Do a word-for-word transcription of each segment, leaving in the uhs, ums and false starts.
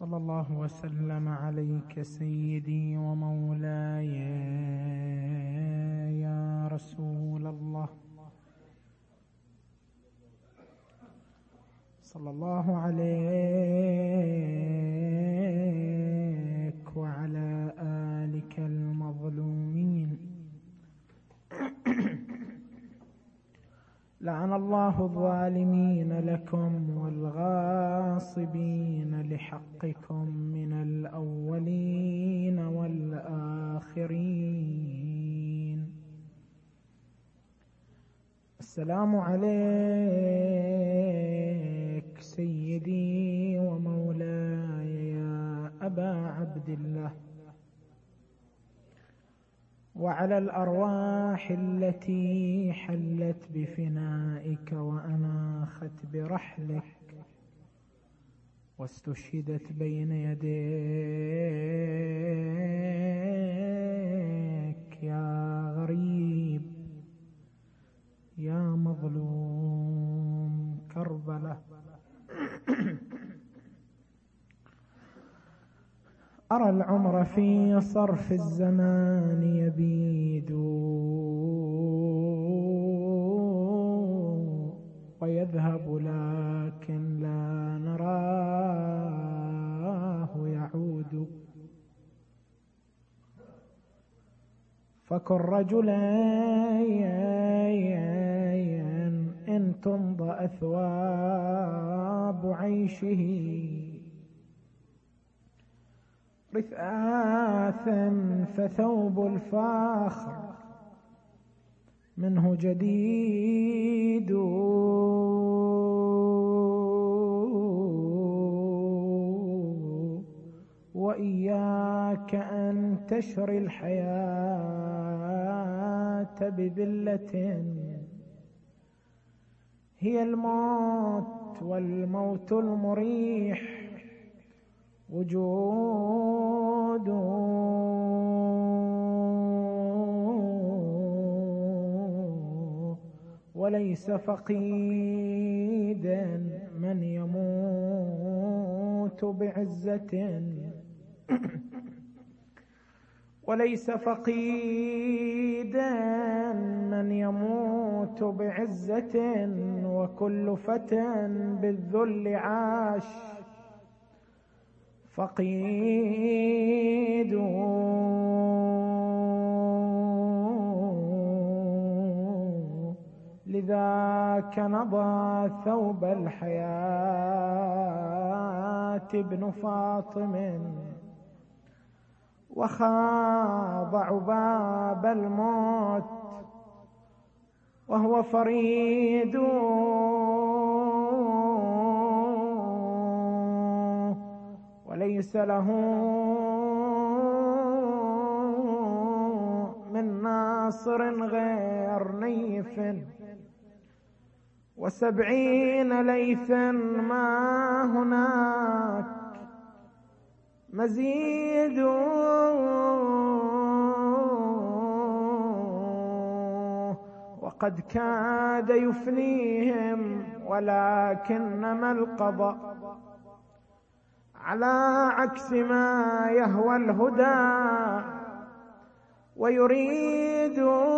صلى الله وسلم عليك سيدي ومولاي يا رسول الله. صلى الله عليك وعلى آلك المظلومين. لعن الله الظالمين لكم والغاصبين لحقكم من الأولين والآخرين. السلام عليك سيدي ومولاي يا أبا عبد الله، وعلى الأرواح التي حلت بفنائك وأناخت برحلك واستشهدت بين يديك يا غريب يا مظلوم كربلاء. أرى العمر في صرف الزمان يبيد ويذهب لكن لا نراه يعود. فكن رجلا إن تمضى أثواب عيشه رثاثا فثوب الفاخر منه جديد. وإياك أن تشري الحياة بذلة هي الموت، والموت المريح وجود. وليس فقيدا من يموت بعزة وليس فقيدا من يموت بعزة وكل فتى بالذل عاش فقيد. لذاك نضى ثوب الحياة ابن فاطم وخاض عباب الموت وهو فريد. وليس له من ناصر غير نيف وسبعين ليثا ما هناك مزيد. وقد كاد يفنيهم ولكنما القضاء على عكس ما يهوى الهدى ويريد.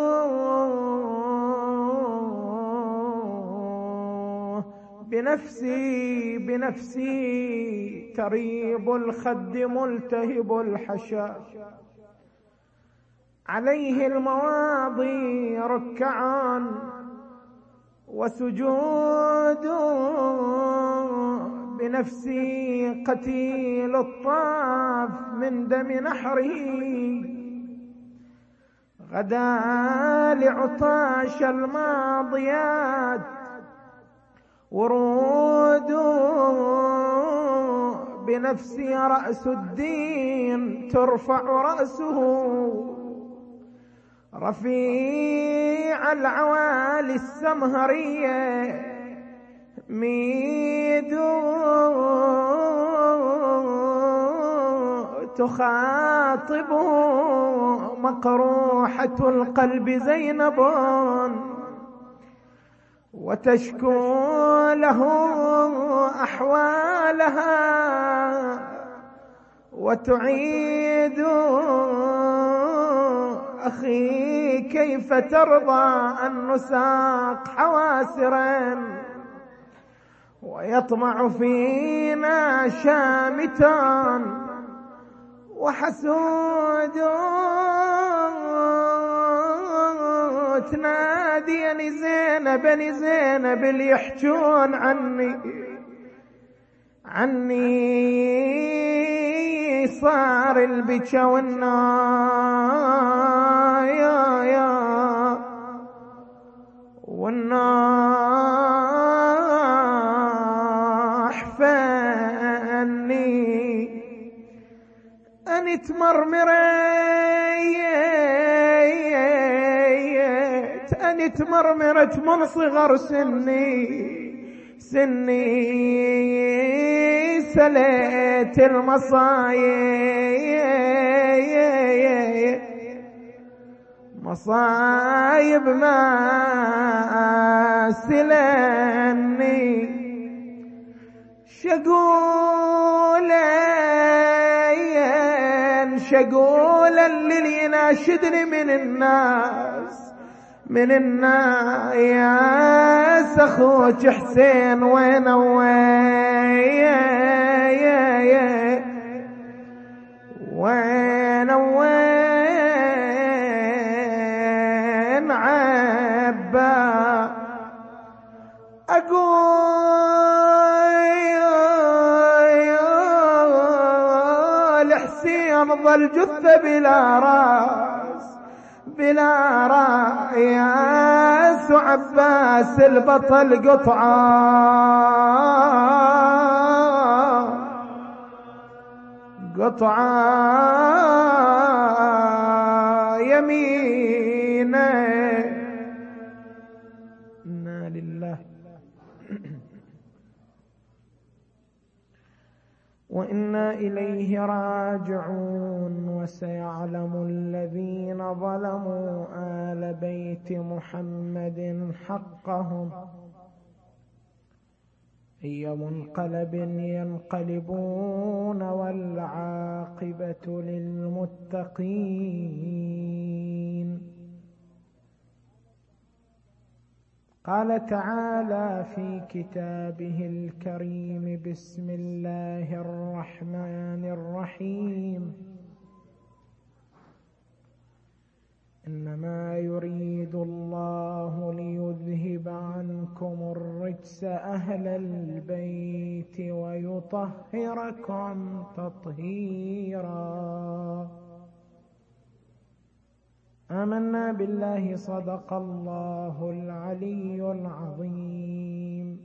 بنفسي بنفسي تريب الخد ملتهب الحشا عليه المواضي ركعا وسجود. بنفسي قتيل الطاف من دم نحره غدا لعطاش الماضيات ورود. بنفسي رأس الدين ترفع رأسه رفيع العوالي السمهرية ميد. تخاطبه مقروحة القلب زينب وتشكو له أحوالها وتعيد أخي كيف ترضى أن نساق حواسرا ويطمع فينا شامت وحسود تناديني زينب بني زينب اللي يحجون عني عني صار البكا والنايا والناح فاني أني تمرمريت أني تمرمرت من صغر سني سني سليت المصايب مصايب ما سلني شقولا شقولا اللي يناشدني من الناس من الناس أخوك حسين وين وين وين عبا أقول حسين ظل جثة بلا راس بلا رأياس وعباس البطل قطعة قطعة يمينه. إنا لله وإنا إليه راجعون. وسيعلم الذين ظلموا آل بيت محمد حقهم أي منقلب ينقلبون والعاقبة للمتقين. قال تعالى في كتابه الكريم: بسم الله الرحمن الرحيم. إنما يريد الله ليذهب عنكم الرجس أهل البيت ويطهركم تطهيرا. آمنا بالله. صدق الله العلي العظيم.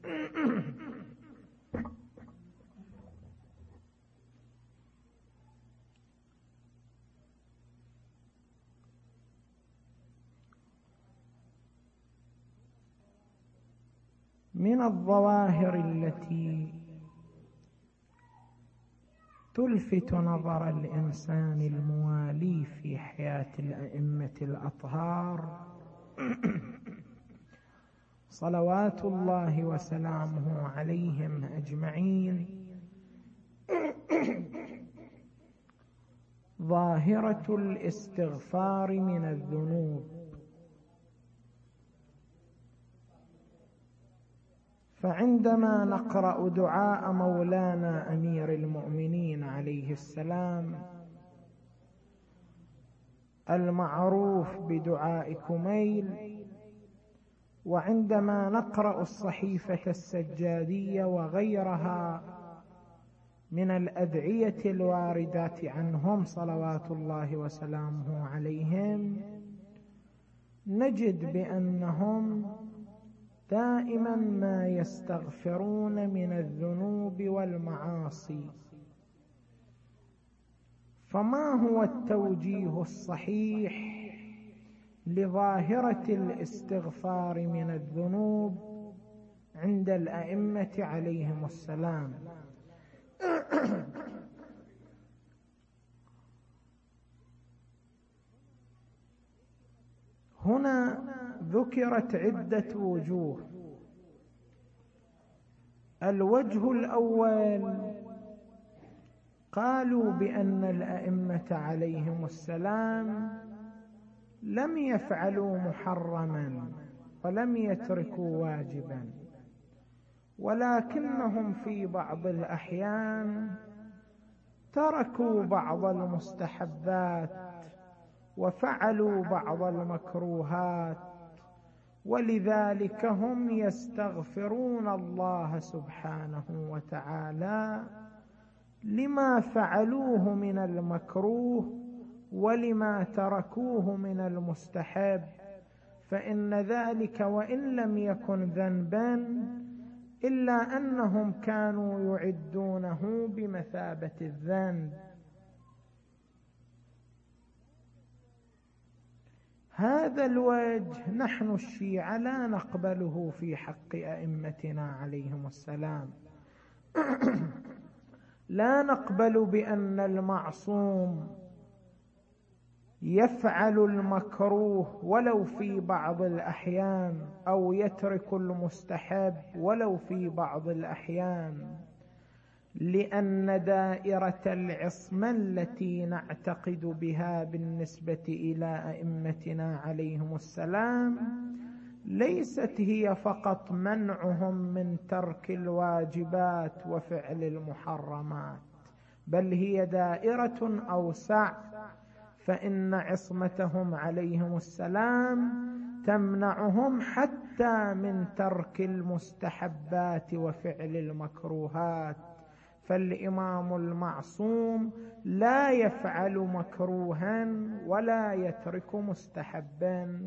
من الظواهر التي تلفت نظر الإنسان الموالي في حياة الأئمة الأطهار صلوات الله وسلامه عليهم أجمعين ظاهرة الاستغفار من الذنوب. فعندما نقرأ دعاء مولانا أمير المؤمنين عليه السلام المعروف بدعاء كميل، وعندما نقرأ الصحيفة السجادية وغيرها من الأدعية الواردات عنهم صلوات الله وسلامه عليهم، نجد بأنهم دائما ما يستغفرون من الذنوب والمعاصي. فما هو التوجيه الصحيح لظاهرة الاستغفار من الذنوب عند الأئمة عليهم السلام؟ هنا ذكرت عدة وجوه. الوجه الأول قالوا بأن الأئمة عليهم السلام لم يفعلوا محرما ولم يتركوا واجبا، ولكنهم في بعض الأحيان تركوا بعض المستحبات وفعلوا بعض المكروهات، ولذلك هم يستغفرون الله سبحانه وتعالى لما فعلوه من المكروه ولما تركوه من المستحب، فإن ذلك وإن لم يكن ذنبا إلا أنهم كانوا يعدونه بمثابة الذنب. هذا الوجه نحن الشيعة لا نقبله في حق أئمتنا عليهم السلام. لا نقبل بأن المعصوم يفعل المكروه ولو في بعض الأحيان أو يترك المستحب ولو في بعض الأحيان، لأن دائرة العصمة التي نعتقد بها بالنسبة إلى أئمتنا عليهم السلام ليست هي فقط منعهم من ترك الواجبات وفعل المحرمات، بل هي دائرة أوسع، فإن عصمتهم عليهم السلام تمنعهم حتى من ترك المستحبات وفعل المكروهات، فالإمام المعصوم لا يفعل مكروها ولا يترك مستحبا.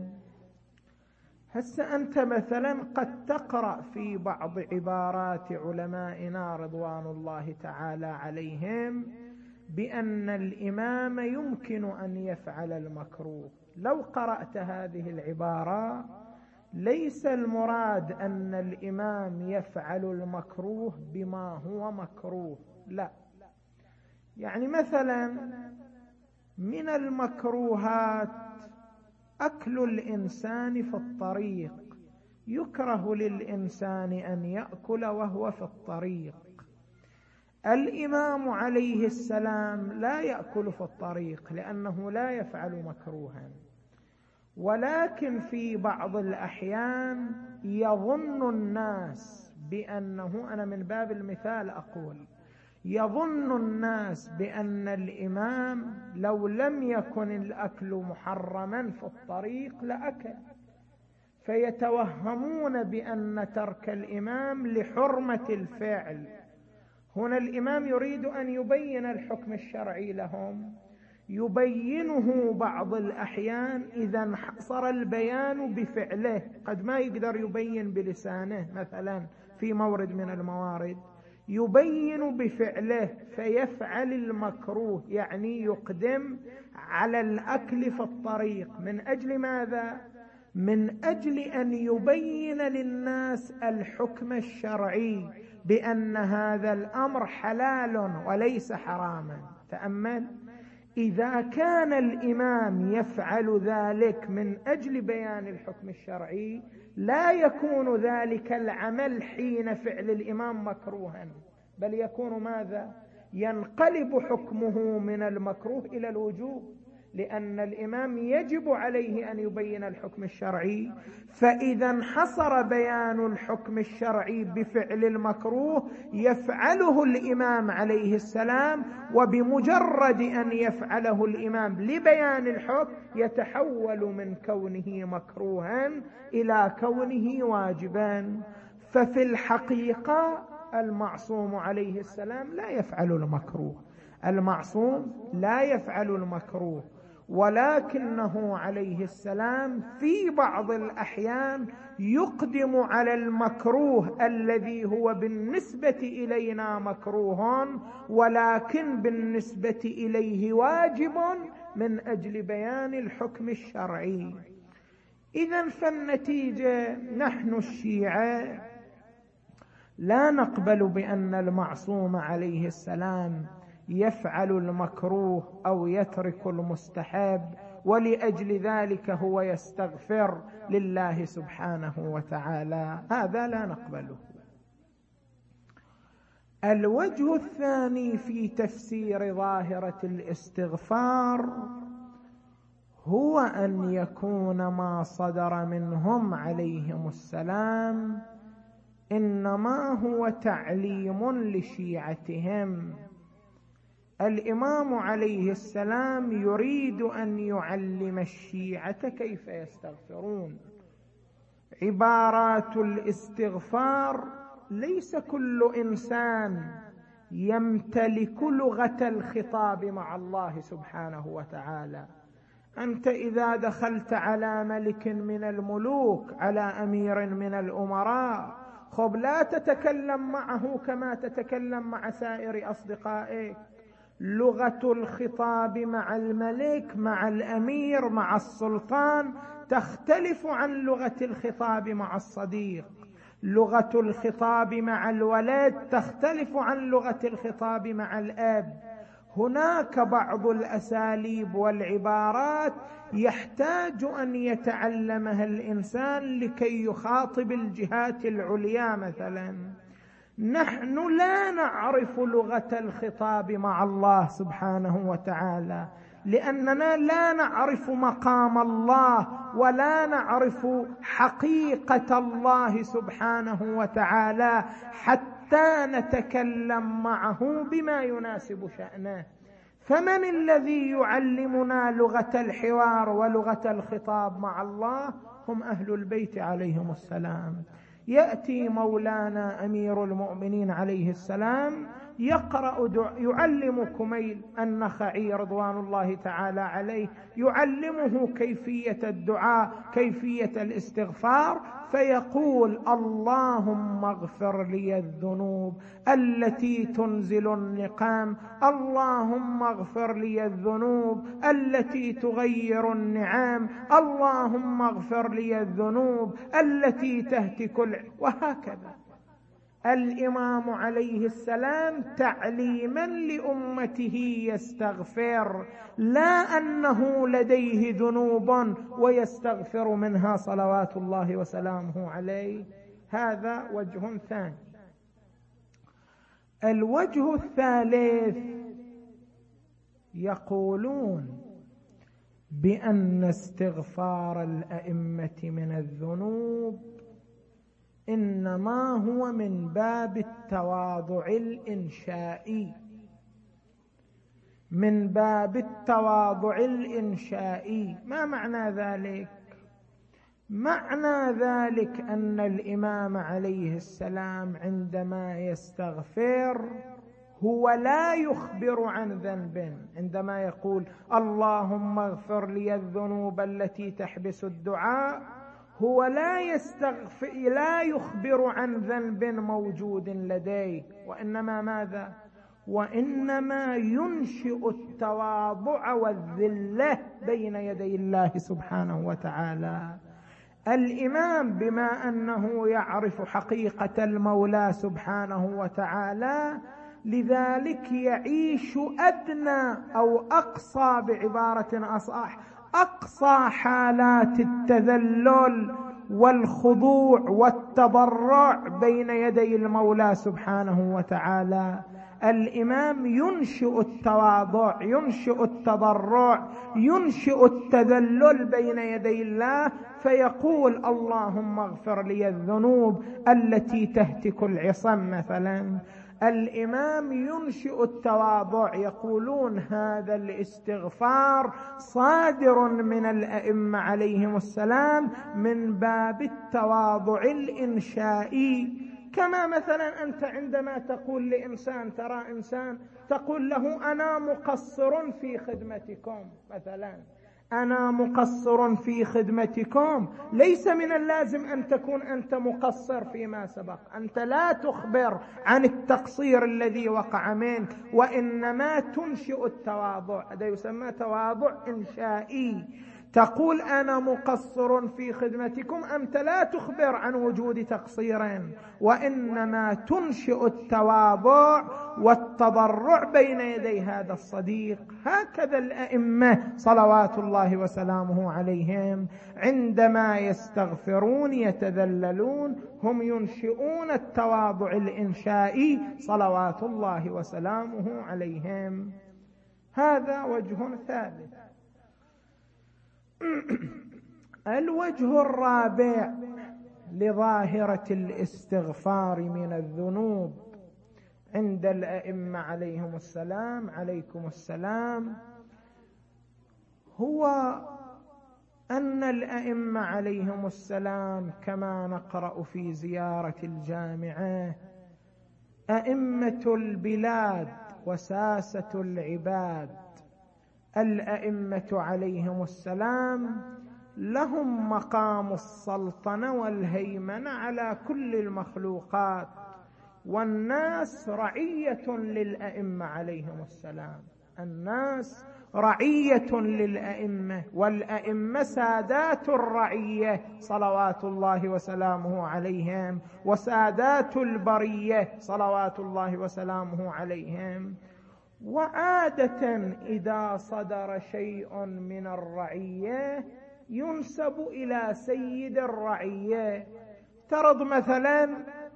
هسه أنت مثلا قد تقرأ في بعض عبارات علمائنا رضوان الله تعالى عليهم بأن الإمام يمكن أن يفعل المكروه. لو قرأت هذه العبارة ليس المراد أن الإمام يفعل المكروه بما هو مكروه، لا. يعني مثلا من المكروهات أكل الإنسان في الطريق، يكره للإنسان أن يأكل وهو في الطريق. الإمام عليه السلام لا يأكل في الطريق لأنه لا يفعل مكروها، ولكن في بعض الأحيان يظن الناس بأنه، أنا من باب المثال أقول، يظن الناس بأن الإمام لو لم يكن الأكل محرما في الطريق لأكل، فيتوهمون بأن ترك الإمام لحرمة الفعل. هنا الإمام يريد أن يبين الحكم الشرعي لهم، يبينه بعض الأحيان إذا انحصر البيان بفعله، قد ما يقدر يبين بلسانه مثلا في مورد من الموارد، يبين بفعله فيفعل المكروه، يعني يقدم على الأكل في الطريق. من أجل ماذا؟ من أجل أن يبين للناس الحكم الشرعي بأن هذا الأمر حلال وليس حراما. تأمل، إذا كان الإمام يفعل ذلك من أجل بيان الحكم الشرعي لا يكون ذلك العمل حين فعل الإمام مكروها، بل يكون ماذا؟ ينقلب حكمه من المكروه إلى الوجوب، لأن الإمام يجب عليه أن يبين الحكم الشرعي. فإذا انحصر بيان الحكم الشرعي بفعل المكروه يفعله الإمام عليه السلام، وبمجرد أن يفعله الإمام لبيان الحكم يتحول من كونه مكروها إلى كونه واجبا. ففي الحقيقة المعصوم عليه السلام لا يفعل المكروه، المعصوم لا يفعل المكروه، ولكنه عليه السلام في بعض الأحيان يقدم على المكروه الذي هو بالنسبة إلينا مكروه ولكن بالنسبة إليه واجب من أجل بيان الحكم الشرعي. إذن فالنتيجة نحن الشيعة لا نقبل بأن المعصوم عليه السلام يفعل المكروه أو يترك المستحب، ولأجل ذلك هو يستغفر لله سبحانه وتعالى، هذا لا نقبله. الوجه الثاني في تفسير ظاهرة الاستغفار هو أن يكون ما صدر منهم عليهم السلام إنما هو تعليم لشيعتهم. الإمام عليه السلام يريد أن يعلم الشيعة كيف يستغفرون. عبارات الاستغفار ليس كل إنسان يمتلك لغة الخطاب مع الله سبحانه وتعالى. أنت إذا دخلت على ملك من الملوك، على أمير من الأمراء، خب لا تتكلم معه كما تتكلم مع سائر أصدقائك. لغة الخطاب مع الملك، مع الأمير، مع السلطان تختلف عن لغة الخطاب مع الصديق. لغة الخطاب مع الولد تختلف عن لغة الخطاب مع الأب. هناك بعض الأساليب والعبارات يحتاج أن يتعلمها الإنسان لكي يخاطب الجهات العليا. مثلا نحن لا نعرف لغة الخطاب مع الله سبحانه وتعالى، لأننا لا نعرف مقام الله ولا نعرف حقيقة الله سبحانه وتعالى حتى نتكلم معه بما يناسب شأنه. فمن الذي يعلمنا لغة الحوار ولغة الخطاب مع الله؟ هم أهل البيت عليهم السلام. يأتي مولانا أمير المؤمنين عليه السلام يقرأ دع... يعلم كميل النخعي رضوان الله تعالى عليه، يعلمه كيفية الدعاء، كيفية الاستغفار، فيقول: اللهم اغفر لي الذنوب التي تنزل النقام، اللهم اغفر لي الذنوب التي تغير النعام، اللهم اغفر لي الذنوب التي تهتك الع... وهكذا. الإمام عليه السلام تعليما لأمته يستغفر، لا أنه لديه ذنوب ويستغفر منها صلوات الله وسلامه عليه. هذا وجه ثاني. الوجه الثالث يقولون بأن استغفار الأئمة من الذنوب إنما هو من باب التواضع الإنشائي، من باب التواضع الإنشائي. ما معنى ذلك؟ معنى ذلك أن الإمام عليه السلام عندما يستغفر هو لا يخبر عن ذنب. عندما يقول اللهم اغفر لي الذنوب التي تحبس الدعاء، هو لا يستغفر، لا يخبر عن ذنب موجود لديه، وإنما ماذا؟ وإنما ينشئ التواضع والذلة بين يدي الله سبحانه وتعالى. الإمام بما أنه يعرف حقيقة المولى سبحانه وتعالى، لذلك يعيش أدنى أو أقصى، بعبارة أصح، أقصى حالات التذلل والخضوع والتضرع بين يدي المولى سبحانه وتعالى. الإمام ينشئ التواضع، ينشئ التضرع، ينشئ التذلل بين يدي الله، فيقول اللهم اغفر لي الذنوب التي تهتك العصم مثلا. الإمام ينشئ التواضع. يقولون هذا الاستغفار صادر من الأئمة عليهم السلام من باب التواضع الإنشائي. كما مثلا أنت عندما تقول لإنسان، ترى إنسان تقول له أنا مقصر في خدمتكم مثلا، أنا مقصر في خدمتكم، ليس من اللازم أن تكون أنت مقصر فيما سبق. أنت لا تخبر عن التقصير الذي وقع منك، وإنما تنشئ التواضع. هذا يسمى تواضع إنشائي. تقول أنا مقصر في خدمتكم، أنت لا تخبر عن وجود تقصير، وإنما تنشئ التواضع والتضرع بين يدي هذا الصديق. هكذا الأئمة صلوات الله وسلامه عليهم عندما يستغفرون يتذللون، هم ينشئون التواضع الإنشائي صلوات الله وسلامه عليهم. هذا وجه ثالث. الوجه الرابع لظاهرة الاستغفار من الذنوب عند الأئمة عليهم السلام عليكم السلام، هو أن الأئمة عليهم السلام كما نقرأ في زيارة الجامعة أئمة البلاد وساسة العباد. الأئمة عليهم السلام لهم مقام السلطنة والهيمنة على كل المخلوقات، والناس رعية للأئمة عليهم السلام. الناس رعية للأئمة، والأئمة سادات الرعية صلوات الله وسلامه عليهم، وسادات البرية صلوات الله وسلامه عليهم. وعادة إذا صدر شيء من الرعية ينسب إلى سيد الرعية. ترض مثلا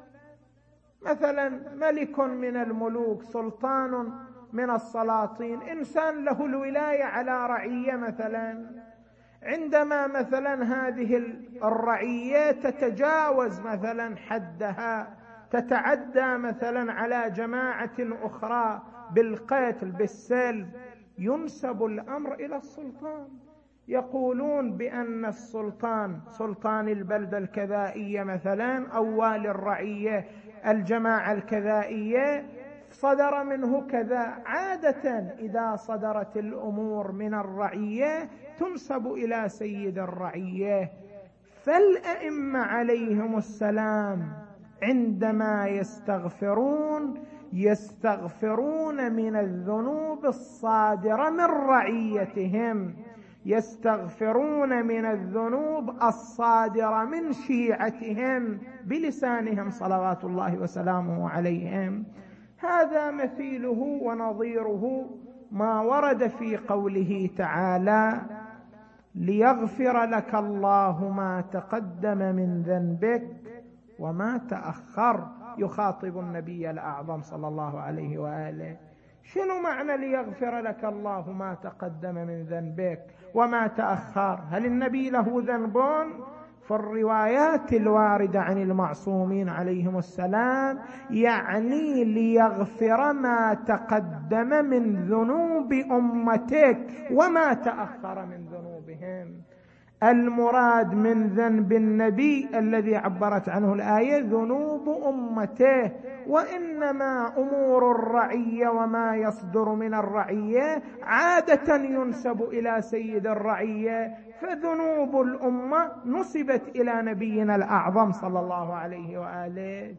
مثلا ملك من الملوك، سلطان من السلاطين، إنسان له الولاية على رعية مثلا، عندما مثلا هذه الرعية تتجاوز مثلا حدها، تتعدى مثلا على جماعة أخرى بالقتل بالسلب، ينسب الأمر إلى السلطان. يقولون بأن السلطان سلطان البلدة الكذائية مثلا أو والي الرعية الجماعة الكذائية صدر منه كذا. عادة إذا صدرت الأمور من الرعية تنسب إلى سيد الرعية. فالأئمة عليهم السلام عندما يستغفرون يستغفرون من الذنوب الصادرة من رعيتهم، يستغفرون من الذنوب الصادرة من شيعتهم بلسانهم صلوات الله وسلامه عليهم. هذا مثيله ونظيره ما ورد في قوله تعالى: ليغفر لك الله ما تقدم من ذنبك وما تأخر. يخاطب النبي الأعظم صلى الله عليه وآله. شنو معنى ليغفر لك الله ما تقدم من ذنبك وما تأخر؟ هل النبي له ذنبون؟ في الروايات الواردة عن المعصومين عليهم السلام يعني ليغفر ما تقدم من ذنوب أمتك وما تأخر من ذنوبهم. المراد من ذنب النبي الذي عبرت عنه الآية ذنوب أمته، وإنما أمور الرعية وما يصدر من الرعية عادة ينسب إلى سيد الرعية، فذنوب الأمة نسبت إلى نبينا الأعظم صلى الله عليه وآله.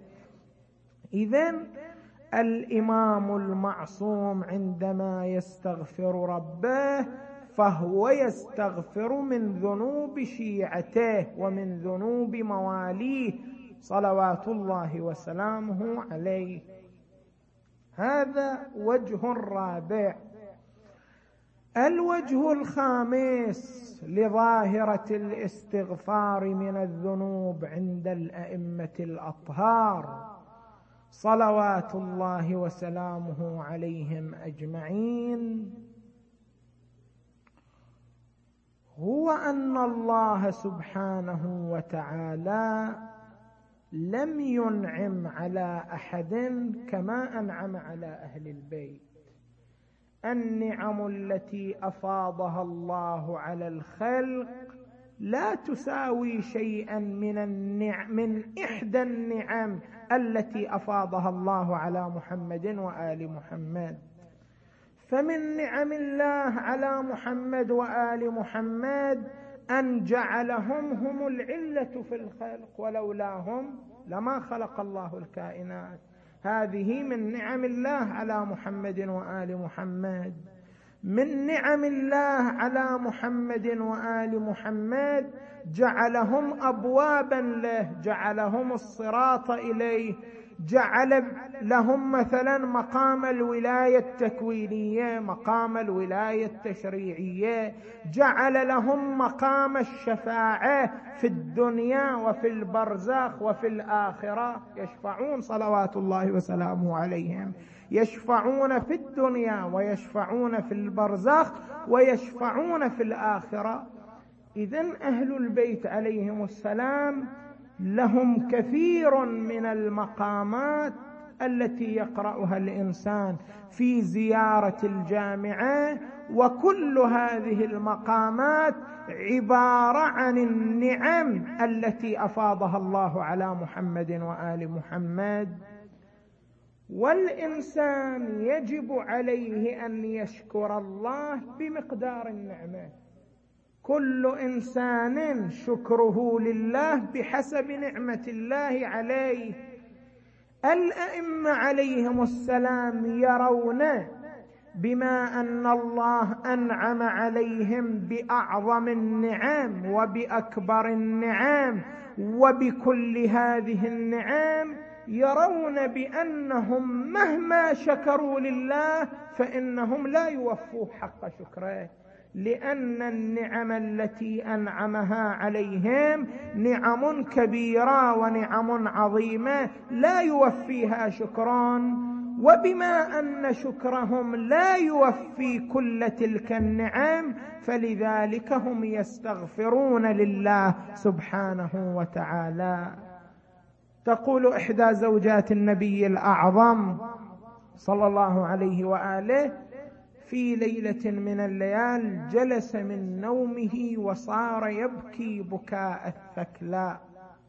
إذن الإمام المعصوم عندما يستغفر ربه فهو يستغفر من ذنوب شيعته ومن ذنوب مواليه صلوات الله وسلامه عليه. هذا وجه رابع. الوجه الخامس لظاهرة الاستغفار من الذنوب عند الأئمة الأطهار صلوات الله وسلامه عليهم أجمعين، هو أن الله سبحانه وتعالى لم ينعم على أحد كما أنعم على أهل البيت. النعم التي أفاضها الله على الخلق لا تساوي شيئا من النعم من إحدى النعم التي أفاضها الله على محمد وآل محمد. فمن نعم الله على محمد وآل محمد أن جعلهم هم العلة في الخلق، ولولاهم لما خلق الله الكائنات. هذه من نعم الله على محمد وآل محمد. من نعم الله على محمد وآل محمد جعلهم أبوابا له، جعلهم الصراط إليه، جعل لهم مثلا مقام الولاية التكوينية، مقام الولاية التشريعية، جعل لهم مقام الشفاعة في الدنيا وفي البرزخ وفي الآخرة، يشفعون صلوات الله وسلامه عليهم، يشفعون في الدنيا ويشفعون في البرزخ ويشفعون في الآخرة. إذن أهل البيت عليهم السلام لهم كثير من المقامات التي يقرأها الإنسان في زيارة الجامعة، وكل هذه المقامات عبارة عن النعم التي أفاضها الله على محمد وآل محمد. والإنسان يجب عليه أن يشكر الله بمقدار النعمة، كل إنسان شكره لله بحسب نعمة الله عليه. الأئمة عليهم السلام يرون بما أن الله أنعم عليهم بأعظم النعم وبأكبر النعم وبكل هذه النعم، يرون بأنهم مهما شكروا لله فإنهم لا يوفوا حق شكره، لأن النعم التي أنعمها عليهم نعم كبيرة ونعم عظيمة لا يوفيها شكران، وبما أن شكرهم لا يوفي كل تلك النعم فلذلك هم يستغفرون لله سبحانه وتعالى. تقول إحدى زوجات النبي الأعظم صلى الله عليه وآله: في ليلة من الليال جلس من نومه وصار يبكي بكاء الثكلاء،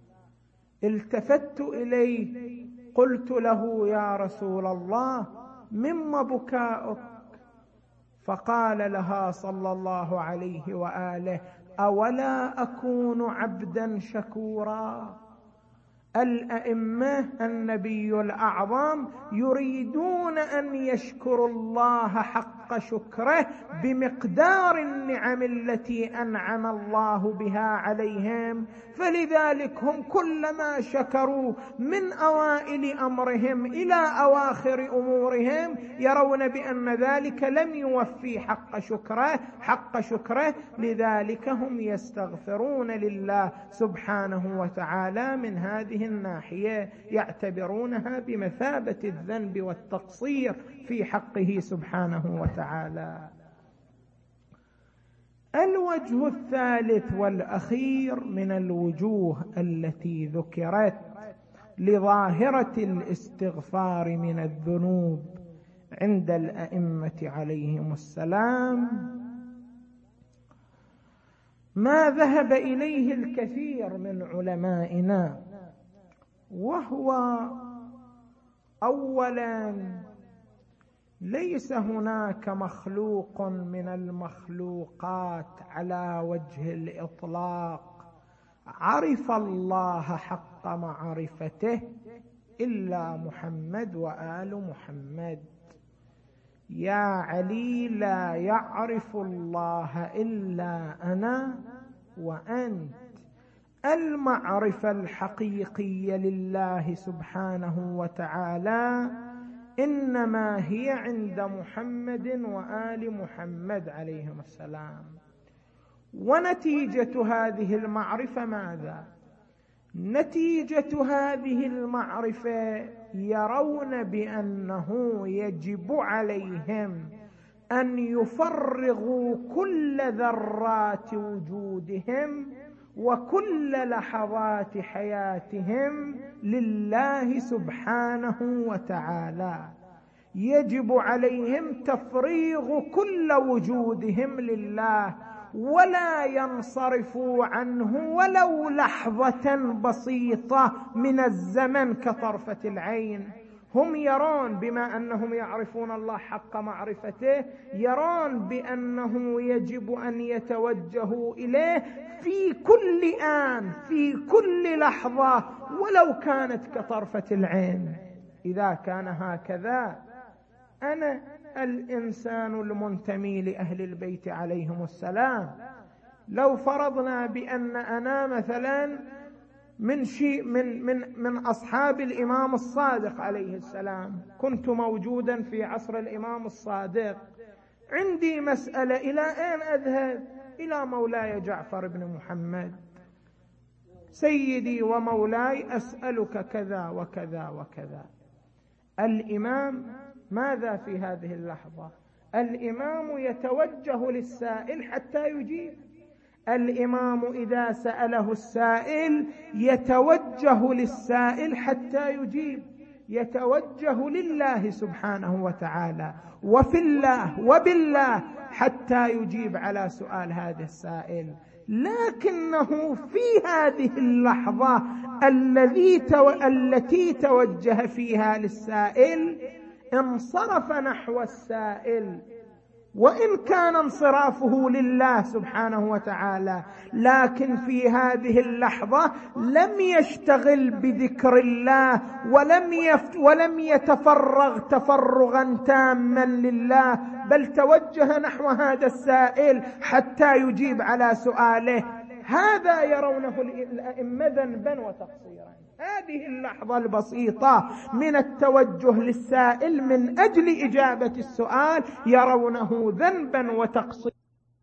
التفت إليه قلت له: يا رسول الله مما بكاؤك؟ فقال لها صلى الله عليه وآله: أولا أكون عبدا شكورا؟ الأئمة النبي الأعظم يريدون أن يشكروا الله حق شكره بمقدار النعم التي أنعم الله بها عليهم، فلذلك هم كلما شكروا من أوائل أمرهم إلى أواخر أمورهم يرون بأن ذلك لم يوفي حق شكره حق شكره لذلك هم يستغفرون لله سبحانه وتعالى من هذه الناحية، يعتبرونها بمثابة الذنب والتقصير في حقه سبحانه وتعالى. الوجه الثالث والأخير من الوجوه التي ذكرت لظاهرة الاستغفار من الذنوب عند الأئمة عليهم السلام ما ذهب إليه الكثير من علمائنا، وهو أولا ليس هناك مخلوق من المخلوقات على وجه الإطلاق عرف الله حق معرفته إلا محمد وآل محمد. يا علي لا يعرف الله إلا أنا وأنت. المعرفة الحقيقية لله سبحانه وتعالى إنما هي عند محمد وآل محمد عليهم السلام. ونتيجة هذه المعرفة ماذا؟ نتيجة هذه المعرفة يرون بأنه يجب عليهم أن يفرغوا كل ذرات وجودهم وكل لحظات حياتهم لله سبحانه وتعالى. يجب عليهم تفريغ كل وجودهم لله ولا ينصرفوا عنه ولو لحظة بسيطة من الزمن كطرفة العين. هم يرون بما أنهم يعرفون الله حق معرفته يرون بأنه يجب أن يتوجهوا إليه في كل آن في كل لحظة ولو كانت كطرفة العين. إذا كان هكذا أنا الإنسان المنتمي لأهل البيت عليهم السلام، لو فرضنا بأن أنا مثلا من شيء من من من أصحاب الإمام الصادق عليه السلام، كنت موجودا في عصر الإمام الصادق، عندي مسألة، إلى أين أذهب؟ إلى مولاي جعفر بن محمد، سيدي ومولاي أسألك كذا وكذا وكذا. الإمام ماذا في هذه اللحظة؟ الإمام يتوجه للسائل حتى يجيب. الإمام إذا سأله السائل يتوجه للسائل حتى يجيب، يتوجه لله سبحانه وتعالى وفي الله وبالله حتى يجيب على سؤال هذا السائل. لكنه في هذه اللحظة الذي تو... التي توجه فيها للسائل انصرف نحو السائل، وإن كان انصرافه لله سبحانه وتعالى، لكن في هذه اللحظة لم يشتغل بذكر الله ولم يفت ولم يتفرغ تفرغا تاما لله، بل توجه نحو هذا السائل حتى يجيب على سؤاله. هذا يرونه الأئمة ذنبا وتقصيرا. هذه اللحظة البسيطة من التوجه للسائل من أجل إجابة السؤال يرونه ذنبا وتقصيرا.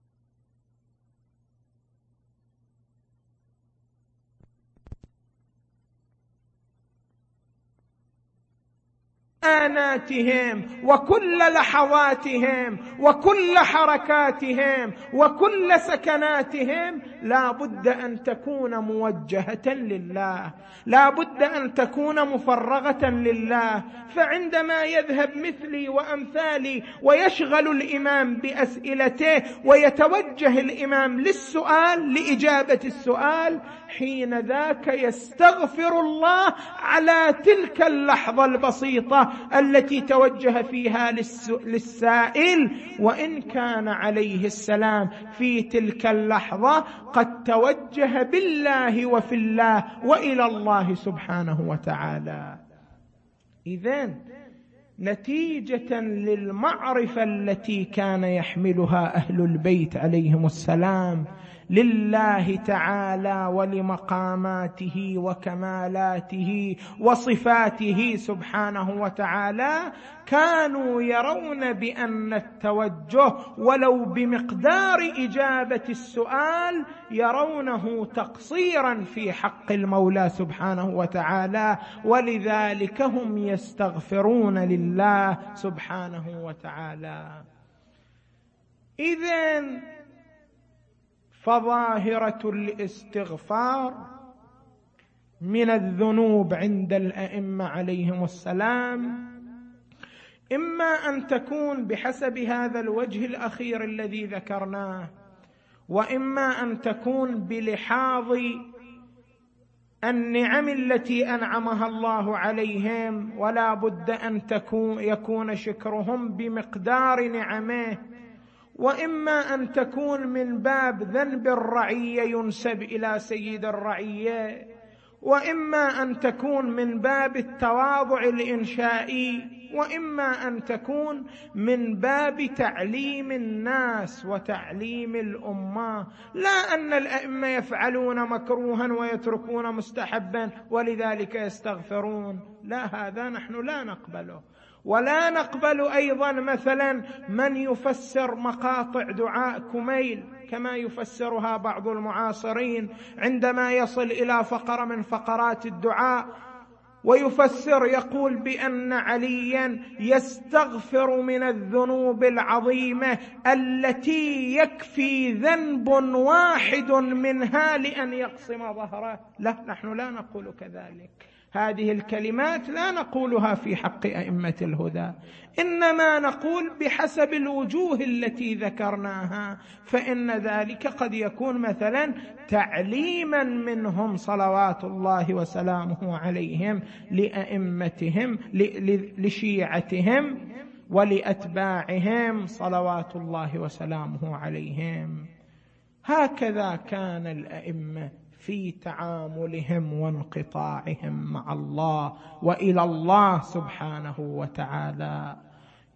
آناتهم وكل لحظاتهم وكل حركاتهم وكل سكناتهم لا بد أن تكون موجهة لله، لا بد أن تكون مفرغة لله. فعندما يذهب مثلي وأمثالي ويشغل الإمام بأسئلته ويتوجه الإمام للسؤال لإجابة السؤال، حين ذاك يستغفر الله على تلك اللحظة البسيطة التي توجه فيها للسائل، وإن كان عليه السلام في تلك اللحظة قد توجه بالله وفي الله وإلى الله سبحانه وتعالى. إذن نتيجة للمعرفة التي كان يحملها أهل البيت عليهم السلام لله تعالى ولمقاماته وكمالاته وصفاته سبحانه وتعالى، كانوا يرون بأن التوجه ولو بمقدار إجابة السؤال يرونه تقصيرا في حق المولى سبحانه وتعالى، ولذلك هم يستغفرون لله سبحانه وتعالى. إذن فظاهرة الاستغفار من الذنوب عند الأئمة عليهم السلام إما أن تكون بحسب هذا الوجه الأخير الذي ذكرناه، وإما أن تكون بلحاظ النعم التي أنعمها الله عليهم، ولا بد أن تكون يكون شكرهم بمقدار نعمه، وإما أن تكون من باب ذنب الرعية ينسب إلى سيد الرعية، وإما أن تكون من باب التواضع الإنشائي، وإما أن تكون من باب تعليم الناس وتعليم الأمة، لا أن الأئمة يفعلون مكروها ويتركون مستحبا ولذلك يستغفرون، لا، هذا نحن لا نقبله. ولا نقبل أيضا مثلا من يفسر مقاطع دعاء كميل كما يفسرها بعض المعاصرين عندما يصل إلى فقرة من فقرات الدعاء ويفسر يقول بأن عليا يستغفر من الذنوب العظيمة التي يكفي ذنب واحد منها لأن يقسم ظهره. لا، نحن لا نقول كذلك. هذه الكلمات لا نقولها في حق أئمة الهدى، إنما نقول بحسب الوجوه التي ذكرناها، فإن ذلك قد يكون مثلا تعليما منهم صلوات الله وسلامه عليهم لأئمتهم لشيعتهم ولأتباعهم صلوات الله وسلامه عليهم. هكذا كان الأئمة في تعاملهم وانقطاعهم مع الله وإلى الله سبحانه وتعالى.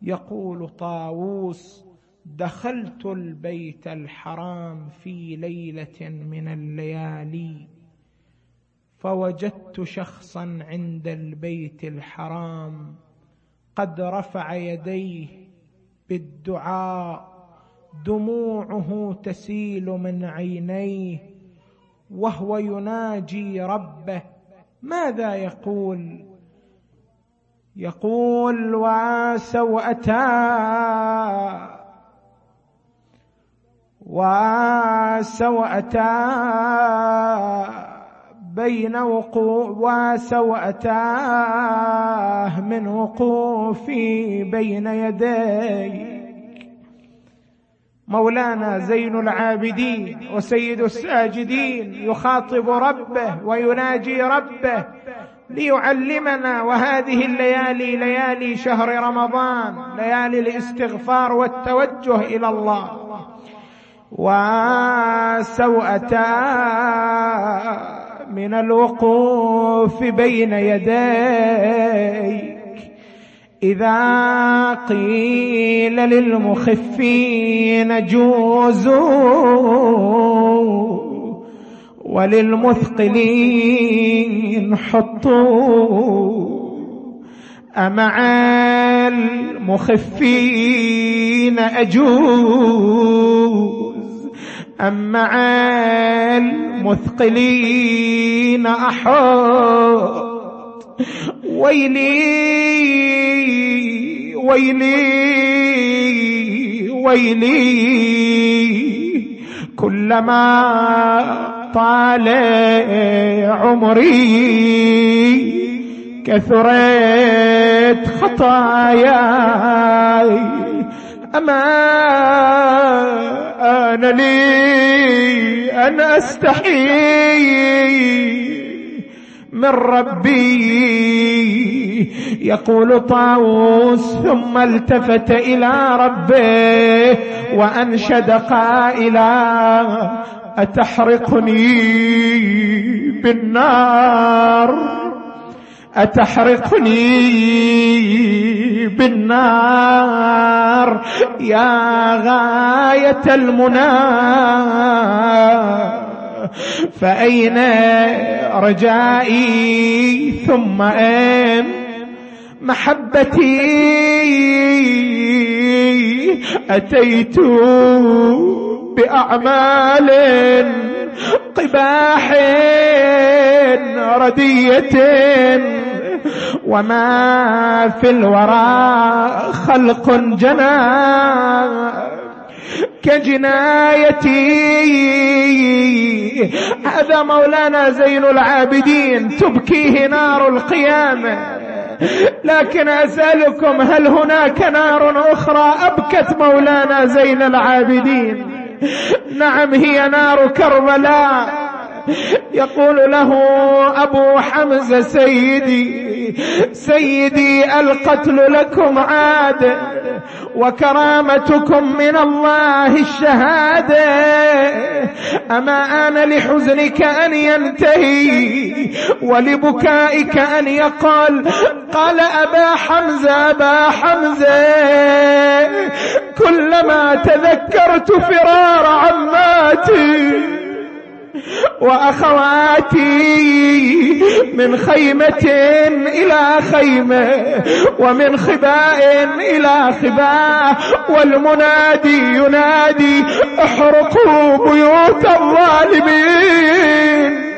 يقول طاووس: دخلت البيت الحرام في ليلة من الليالي فوجدت شخصا عند البيت الحرام قد رفع يديه بالدعاء، دموعه تسيل من عينيه وهو يناجي ربه. ماذا يقول؟ يقول: وسوأتا وسوأتا بين وقوف وسوأتاه من وقوفي بين يديك. مولانا زين العابدين وسيد الساجدين يخاطب ربه ويناجي ربه ليعلمنا، وهذه الليالي ليالي شهر رمضان، ليالي الاستغفار والتوجه إلى الله. وسوأتا من الوقوف بين يديك إذا قيل للمخفين جوزوا وللمثقلين حطوا، أمع المخفين أجوز أم مع المثقلين أحط. ويلي ويلي ويلي كلما طال عمري كثرت خطاياي، أما أنا لي أن أستحي من ربي. يقول طاووس: ثم التفت إلى ربه وأنشد قائلا: أتحرقني بالنار أتحرقني بالنار يا غاية المنى، فأين رجائي ثم أين محبتي؟ أتيت بأعمال قباح ردية وما في الورى خلق جنى كجنايتي. هذا مولانا زين العابدين تبكيه نار القيامة. لكن أسألكم: هل هناك نار أخرى أبكت مولانا زين العابدين؟ نعم، هي نار كربلاء. يقول له أبو حمزة: سيدي سيدي القتل لكم عاد وكرامتكم من الله الشهادة، أما آن لحزنك أن ينتهي ولبكائك أن يقال. قال أبا حمزة أبا حمزة كلما تذكرت فرار عماتي وأخواتي من خيمة إلى خيمة ومن خباء إلى خباء والمنادي ينادي: احرقوا بيوت الظالمين.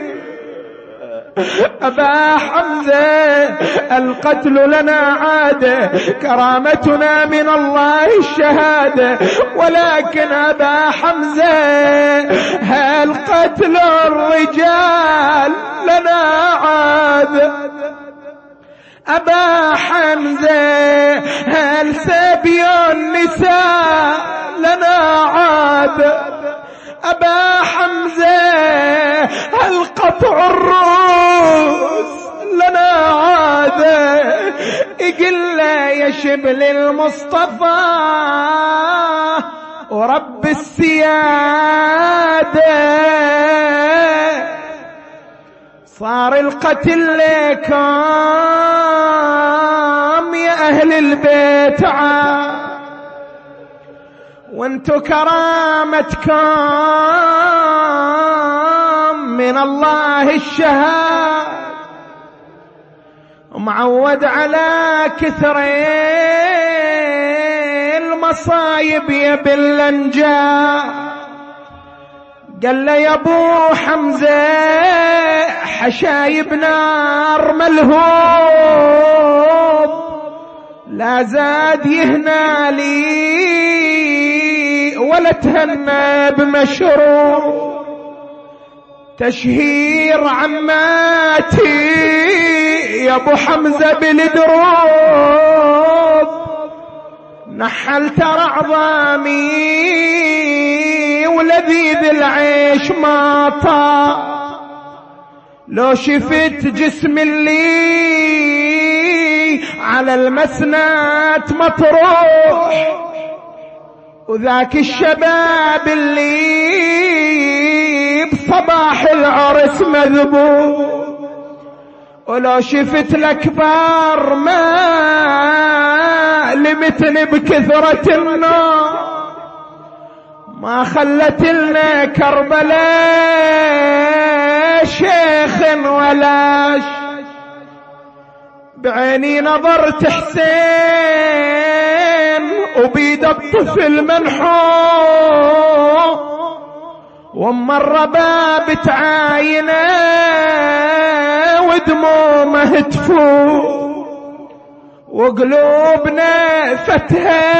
أبا حمزة القتل لنا عادة، كرامتنا من الله الشهادة، ولكن أبا حمزة هل قتل الرجال لنا عادة؟ أبا حمزة هل سبي النساء لنا عادة؟ أبا حمزة هل قطع الرؤوس لنا عادة؟ إقل يا شبل المصطفى ورب السيادة، صار القتل لكم يا أهل البيت تعال وانتو كرامتكم من الله الشهاد ومعود على كثر المصايب يا باللنجا. قال له يا ابو حمزة حشايب نار ملهوب لا زاد يهنى لي ولا تهنى بمشروب. تشهير عماتي يا ابو حمزة بالدروب نحلت عظامي ولذيذ العيش ما طا. لو شفت جسم اللي على المسنات مطروح وذاك الشباب اللي بصباح العرس مذبوح. ولو شفت الأكبار ما لمتن بكثرة النار ما خلت لنا كربلاء شيخ ولا ش. بعيني نظرت حسين وبيد الطفل منحوم وام الرباب تعاينه ودمومه تفور وقلوبنا فتها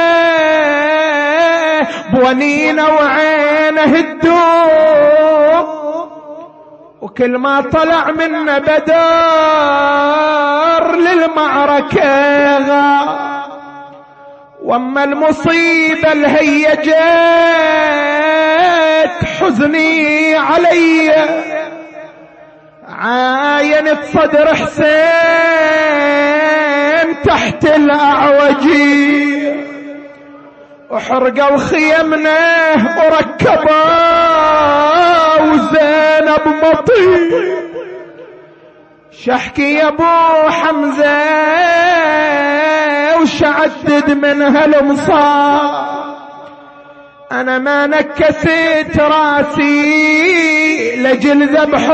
بونينه وعينه الدوب. وكل ما طلع منا بدار للمعركة غا واما المصيبة الهي جات حزني علي عاينت صدر حسين تحت الأعوجي وحرقوا خيمنا وركبوا وزينب مطي. شحكي يا ابو حمزة وشعدد من هالمصاب انا ما نكست راسي لجل ذبح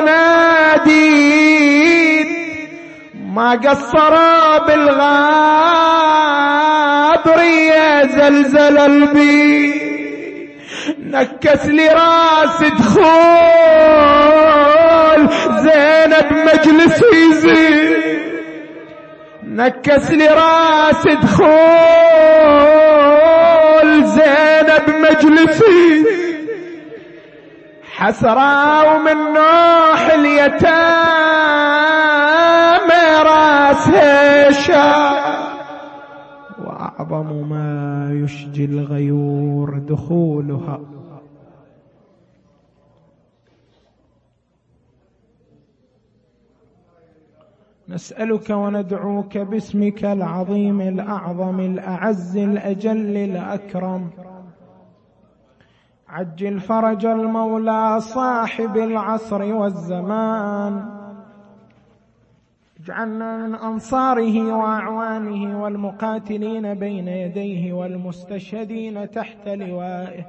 الصناديد ما قصر بالغابر يا زلزل البي. نكس لي راس دخول زينب مجلس يزيد نكس لي راس دخول زينب مجلسي حسرة ومن نوح اليتامى راسها شا. وأعظم ما يشجي الغيور دخولها. نسألك وندعوك باسمك العظيم الأعظم الأعز الأجل الأكرم عجل فرج المولى صاحب العصر والزمان. اجعلنا من أنصاره وأعوانه والمقاتلين بين يديه والمستشهدين تحت لوائه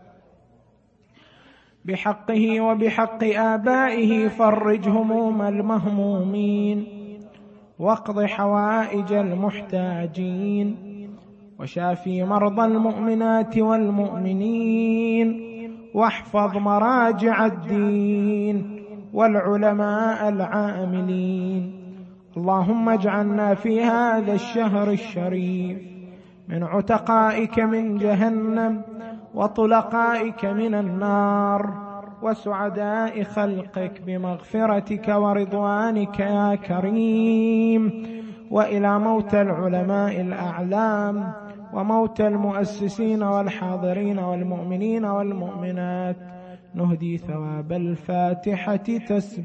بحقه وبحق آبائه. فرج هموم المهمومين واقض حوائج المحتاجين وشافي مرضى المؤمنات والمؤمنين واحفظ مراجع الدين والعلماء العاملين. اللهم اجعلنا في هذا الشهر الشريف من عتقائك من جهنم وطلقائك من النار وسعداء خلقك بمغفرتك ورضوانك يا كريم. وإلى موت العلماء الأعلام وموت المؤسسين والحاضرين والمؤمنين والمؤمنات نهدي ثواب الفاتحة تسبيحا.